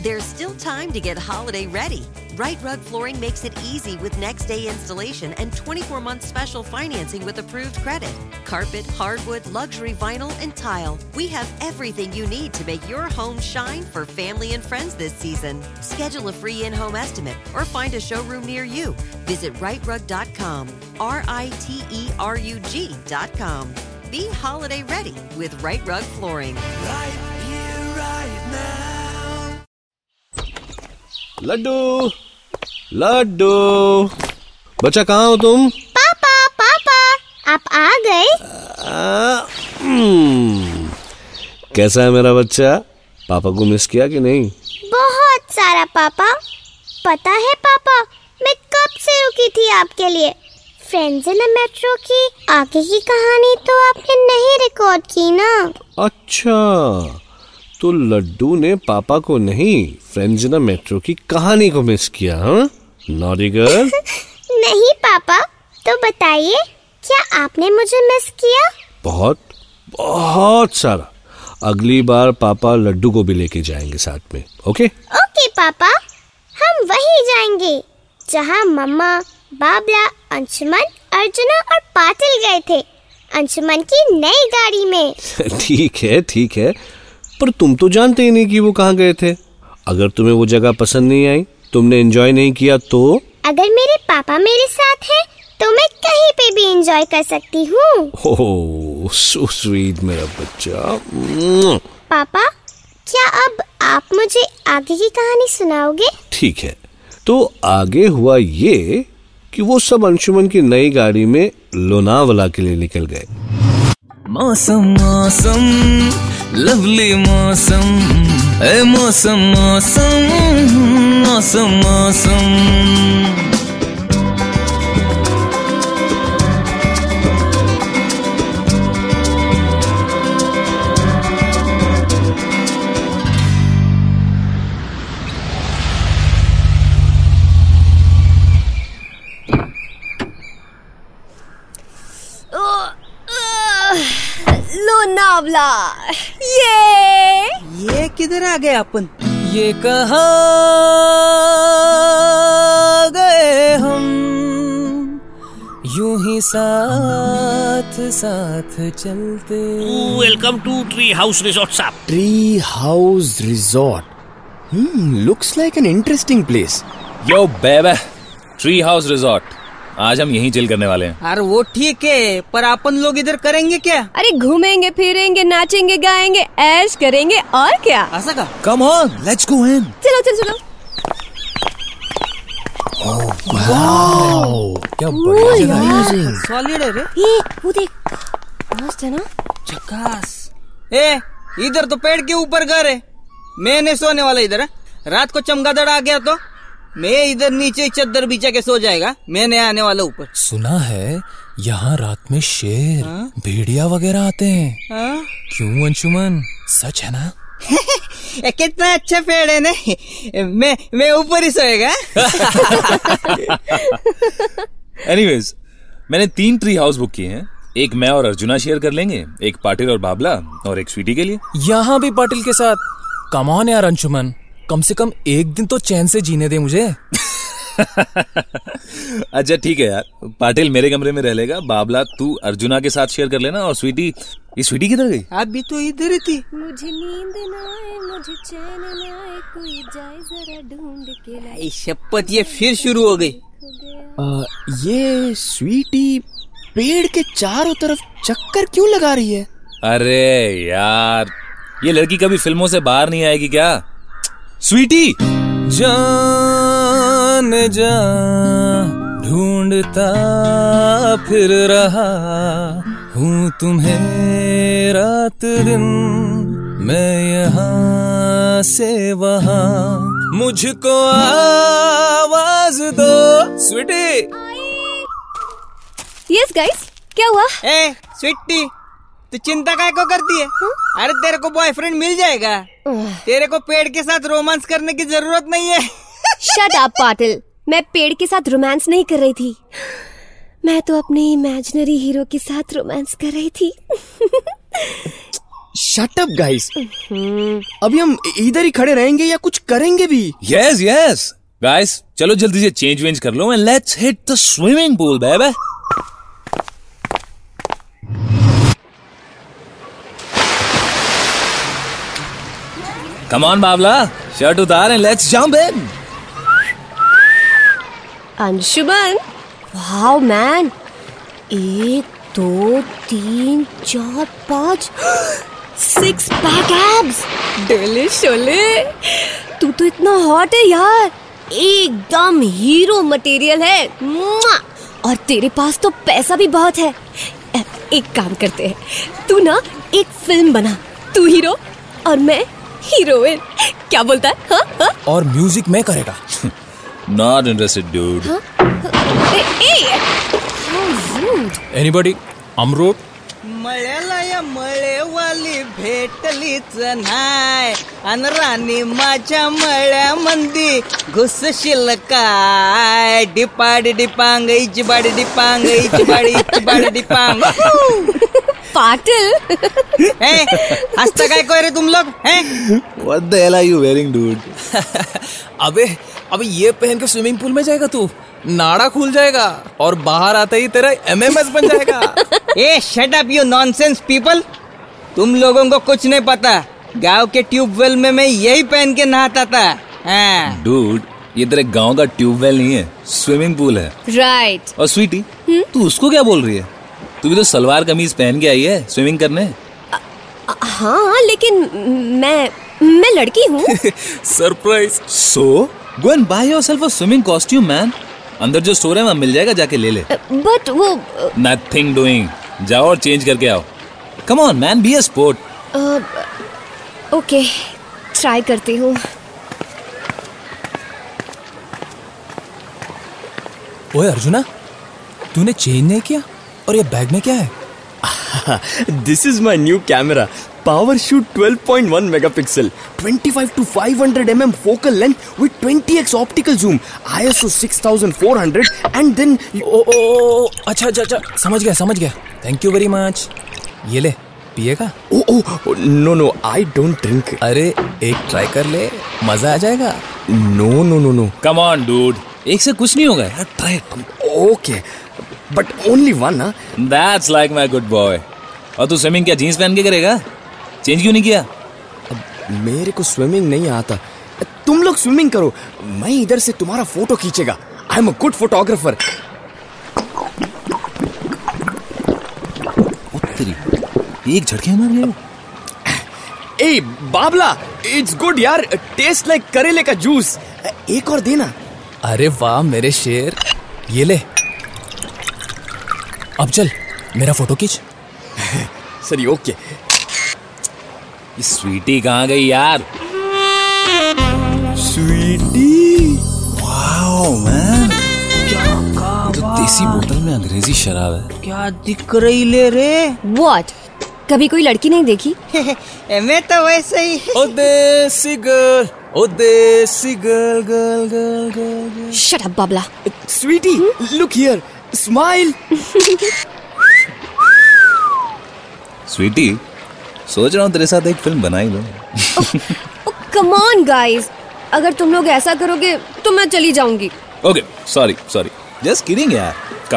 There's still time to get holiday ready. Right Rug Flooring makes it easy with next day installation and 24-month special financing with approved credit. Carpet, hardwood, luxury vinyl, and tile. We have everything you need to make your home shine for family and friends this season. Schedule a free in-home estimate or find a showroom near you. Visit rightrug.com. RITERUG.com. Be holiday ready with Right Rug Flooring. Right here, right now. Laddu Laddu बच्चा कहाँ हो तुम? पापा पापा आप आ गए? कैसा है मेरा बच्चा? पापा को मिस किया कि नहीं? बहुत सारा पापा। पता है पापा, मैं कब से रुकी थी आपके लिए। फ्रेंड्स इन द मेट्रो की आगे की कहानी तो आपने नहीं रिकॉर्ड की ना। अच्छा, तो लड्डू ने पापा को नहीं, फ्रेंड्स इन द मेट्रो की कहानी को मिस किया, हाँ? Naughty girl. नहीं पापा, तो बताइए क्या आपने मुझे मिस किया? बहुत बहुत सारा। अगली बार पापा लड्डू को भी लेके जाएंगे साथ में, ओके? ओके पापा, हम वहीं जाएंगे जहाँ मम्मा, बाबला, अंशुमन, अर्जुना और पाटिल गए थे, अंशुमन की नई गाड़ी में। ठीक है, पर तुम तो जानते ही नहीं कि वो कहाँ गए थे। अगर तुम्हें वो जगह पसंद नहीं आई, तुमने एंजॉय नहीं किया तो? अगर मेरे पापा मेरे साथ हैं, तो मैं कहीं पे भी एंजॉय कर सकती हूँ। ओह, सो स्वीट मेरा बच्चा। पापा, क्या अब आप मुझे आगे की कहानी सुनाओगे? ठीक है, तो आगे हुआ ये कि वो सब अंशुमन की नई गाड़ी में लोनावला के लिए निकल गए। मौसम मौसम लवली मौसम, ए मौसम मौसम मौसम मौसम। लोनावला, ये किधर आ गए अपन? ये कहाँ गए हम, यूं ही साथ साथ चलते। Welcome to tree house resort साहब। Tree House Resort. Looks like an interesting place. Yo babe, tree house resort. आज हम यहीं चिल करने वाले हैं। अरे वो ठीक है, पर अपन लोग इधर करेंगे क्या? अरे घूमेंगे फिरेंगे, नाचेंगे गाएंगे, ऐश करेंगे और क्या। ऐसा का? Come on, let's go in. चलो। Wow! क्या बढ़िया जगह है। सॉलिड है रे। ये वो देख, मस्त है ना? झकास। ए, इधर तो पेड़ के ऊपर घर है, मैं नहीं सोने वाला इधर है। रात को चमगादड़ आ गया तो मैं इधर नीचे चद्दर बिछा के सो जाएगा, मैं नहीं आने वाला ऊपर। सुना है यहाँ रात में शेर, भेड़िया वगैरह आते हैं। क्यों अंशुमन, सच है ना? कितना अच्छा पेड़ है ना, मैं ऊपर ही सोएगा। एनीवेज, मैंने 3 ट्री हाउस बुक किए हैं। एक मैं और अर्जुना शेयर कर लेंगे, एक पाटिल और बाबला, और एक स्वीटी के लिए। यहाँ भी पाटिल के साथ। कम ऑन यार अंशुमन, कम से कम एक दिन तो चैन से जीने दे मुझे। अच्छा ठीक है यार, पाटिल मेरे कमरे में रह लेगा, बाबला तू अर्जुना के साथ शेयर कर लेना, और स्वीटी, ये स्वीटी किधर गई? अभी तो इधर ही थी। मुझे नींद ना आए, मुझे चैन ना आए, कोई जाए जरा ढूंढ के लाए। शपथ, ये फिर शुरू हो गई। ये स्वीटी पेड़ के चारों तरफ चक्कर क्यों लगा रही है? अरे यार, ये लड़की कभी फिल्मों से बाहर नहीं आएगी क्या? स्वीटी! जान जा ढूंढता फिर रहा हूँ तुम्हें रात दिन, मैं यहाँ से वहाँ, मुझको आवाज दो स्वीटी। यस गाइस, क्या हुआ? ए स्वीटी, तू चिंता काय को करती है? अरे तेरे को बॉयफ्रेंड मिल जाएगा, तेरे को पेड़ के साथ रोमांस करने की जरूरत नहीं है। शट अप पाटिल, मैं पेड़ के साथ रोमांस नहीं कर रही थी, मैं तो अपने इमेजिनरी हीरो के साथ रोमांस कर रही थी। शट अप गाइस, अभी हम इधर ही खड़े रहेंगे या कुछ करेंगे भी? यस यस गाइस, चलो जल्दी से चेंज वेंज कर लो and let's hit the swimming pool baby. Come on Babla, shirt उतार and let's jump in. Anshuman, wow man, 1 2 3 4 5 6 pack abs, डोले शोले। तू तो इतना हॉट है यार, एकदम हीरो मटेरियल है। मुआ! और तेरे पास तो पैसा भी बहुत है। एक काम करते हैं, तू ना एक फिल्म बना, तू हीरो और मैं हीरोइन, क्या बोलता है? हाँ हाँ? और म्यूजिक मैं करेगा। Not interested, dude. एनीबॉडी? अमरूद? मळ्याला या मळेवाली भेटलीच नाय, अन राणी माझ्या मळ्यामंदी घुसशील काय? डिपाड डिपांग इचबाड डिपांग इचबाड इचबाड डिपांग। पाटिल, हंसता काय कोय रे तुम लोग हैं? What the hell are you wearing, dude? अबे ये पहन के स्विमिंग पूल में जाएगा तू, नाड़ा खुल जाएगा और बाहर आते ही तेरा MMS बन जाएगा। ए shut up you nonsense people, तुम लोगों को कुछ नहीं पता। गांव के ट्यूबवेल में मैं यही पहन के नहाता था। हाँ। Dude, ये तेरे गांव का ट्यूबवेल नहीं है, स्विमिंग पूल है। राइट। और स्वीटी, तू उसको क्या बोल रही है? तू भी तो सलवार कमीज पहन के आई है स्विमिंग करने। हाँ, लेकिन मैं लड़की हूँ। Surprise. So, go and buy yourself a swimming costume, man. अंदर जो स्टोर है वहाँ मिल जाएगा, जाके ले ले। बट वो Nothing doing. जाओ और चेंज करके आओ। Come on, man, be a sport. Okay, try करती हूँ। ओए अर्जुना, तूने चेंज नहीं किया? और ये बैग में क्या है? This is my new camera. Power shoot 12.1 megapixel, 25 to 500 mm focal length with 20x optical zoom, ISO 6400 and then अच्छा, समझ गया। Thank you very much. ये ले, पिएगा? no, I don't drink. अरे एक ट्राई कर ले, मजा आ जाएगा। No. Come on, dude. एक से कुछ नहीं होगा यार, try it. Okay, but only one, huh? That's like my good boy. और तू स्विमिंग क्या जीन्स पहन के करेगा? चेंज क्यों नहीं किया? मेरे को स्विमिंग नहीं आता, तुम लोग स्विमिंग करो, मैं इधर से तुम्हारा फोटो खींचेगा। I am a good photographer. एक झटके मार गया। ए बाबला, इट्स गुड यार, टेस्ट लाइक करेले का जूस। एक और देना। अरे वाह मेरे शेर, ये ले। अब चल, मेरा फोटो खींच। सरी, ओके। ये स्वीटी कहाँ गई यार? स्वीटी, वाओ मैन, तो देसी बोतल में अंग्रेजी शराब है। क्या दिख रही ले रे? व्हाट? कभी कोई लड़की नहीं देखी? मैं तो वैसे ही। ओ देसी गर्ल, ओ desi girl. Shut up Babla. Sweetie, look here, smile. Sweetie, सोच रहा हूँ तेरे साथ एक फिल्म बनाई लो। कम ऑन गाइस, अगर तुम लोग ऐसा करोगे तो मैं चली जाऊंगी। ओके, सॉरी, जस्ट किडिंग यार, कम।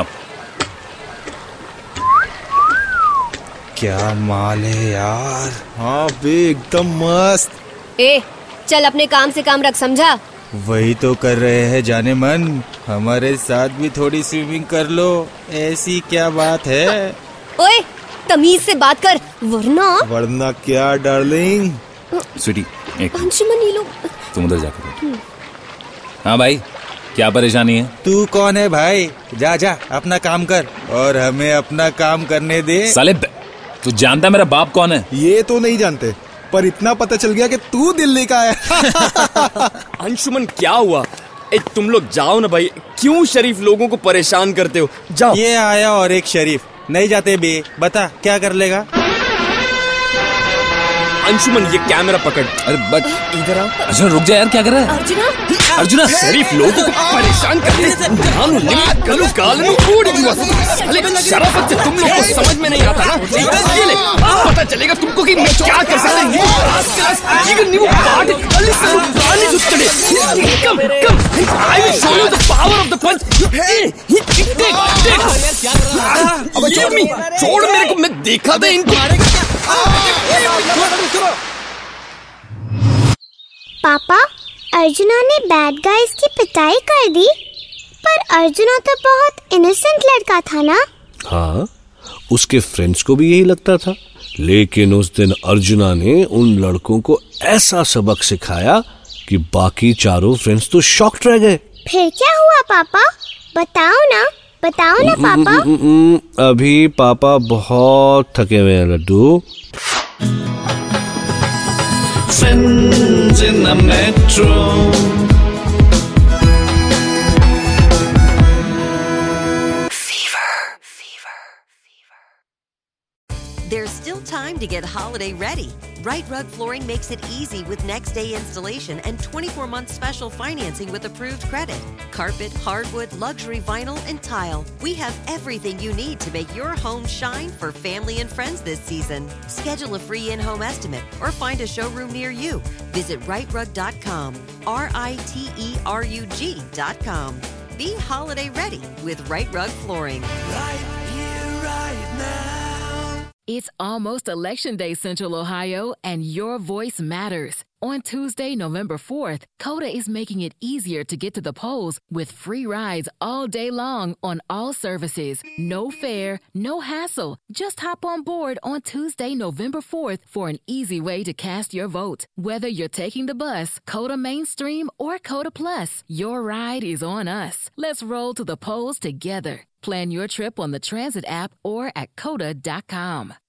क्या माल है यार। हाँ बे, एकदम मस्त। ए, चल अपने काम से काम रख, समझा? वही तो कर रहे हैं जाने मन, हमारे साथ भी थोड़ी स्विमिंग कर लो। ऐसी क्या बात है? ओए, तमीज से बात कर, वरना क्या डार्लिंग? स्वीटी, एक अंशुमन, ये लोग। तुम उधर जाकर। हाँ भाई, क्या परेशानी है? तू कौन है भाई? जा अपना काम कर और हमें अपना काम करने दे। साले, तू जानता है मेरा बाप कौन है? ये तो नहीं जानते, पर इतना पता चल गया कि तू दिल्ली का है। अंशुमन, क्या हुआ? तुम लोग जाओ ना भाई, क्यों शरीफ लोगों को परेशान करते हो? जाओ। ये आया और एक शरीफ, नहीं जाते बे, बता क्या कर लेगा? अंशुमन ये कैमरा पकड़। अरे बट इधर आओ। अर्जुना रुक जा यार, क्या कर रहा है? अर्जुना शरीफ लोगों को परेशान करते शराफत से तुम लोग को समझ में नहीं आता ना। ये ले, पता चलेगा तुमको कि मैं क्या कर सकता हूँ। I will show you the power of the punch. छोड़ मेरे को, मैं देखा था इनको। पापा, अर्जुना ने बैड गाइज की पिटाई कर दी, पर अर्जुना तो बहुत इनोसेंट लड़का था ना। हाँ, उसके फ्रेंड्स को भी यही लगता था, लेकिन उस दिन अर्जुना ने उन लड़कों को ऐसा सबक सिखाया कि बाकी चारों फ्रेंड्स तो शॉक्ड रह गए। फिर क्या हुआ पापा? बताओ ना पापा। अभी पापा बहुत थके हुए हैं Laddu. Friends in the metro. There's still time to get holiday ready. Right Rug Flooring makes it easy with next day installation and 24-month special financing with approved credit. Carpet, hardwood, luxury vinyl, and tile. We have everything you need to make your home shine for family and friends this season. Schedule a free in-home estimate or find a showroom near you. Visit rightrug.com. RITERUG.com. Be holiday ready with Right Rug Flooring. Right here, right now. It's almost Election Day, Central Ohio, and your voice matters. On Tuesday, November 4th, Coda is making it easier to get to the polls with free rides all day long on all services. No fare, no hassle. Just hop on board on Tuesday, November 4th for an easy way to cast your vote. Whether you're taking the bus, Coda Mainstream, or Coda Plus, your ride is on us. Let's roll to the polls together. Plan your trip on the Transit app or at coda.com.